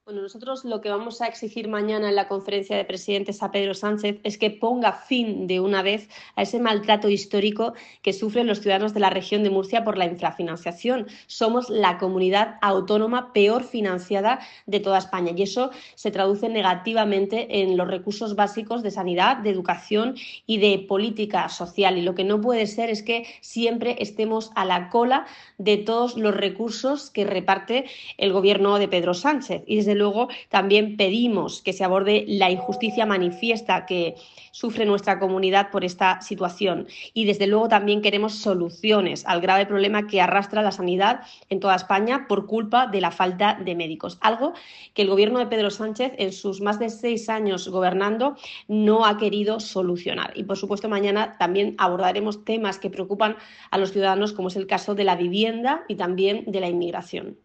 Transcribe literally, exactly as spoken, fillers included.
Bueno, nosotros lo que vamos a exigir mañana en la conferencia de presidentes a Pedro Sánchez es que ponga fin de una vez a ese maltrato histórico que sufren los ciudadanos de la región de Murcia por la infrafinanciación. Somos la comunidad autónoma peor financiada de toda España y eso se traduce negativamente en los recursos básicos de sanidad, de educación y de política social. Y lo que no puede ser es que siempre estemos a la cola de todos los recursos que reparte el gobierno de Pedro Sánchez. Y desde luego también pedimos que se aborde la injusticia manifiesta que sufre nuestra comunidad por esta situación. Y desde luego también queremos soluciones al grave problema que arrastra la sanidad en toda España por culpa de la falta de médicos. Algo que el gobierno de Pedro Sánchez en sus más de seis años gobernando no ha querido solucionar. Y por supuesto mañana también abordaremos temas que preocupan a los ciudadanos como es el caso de la vivienda y también de la inmigración.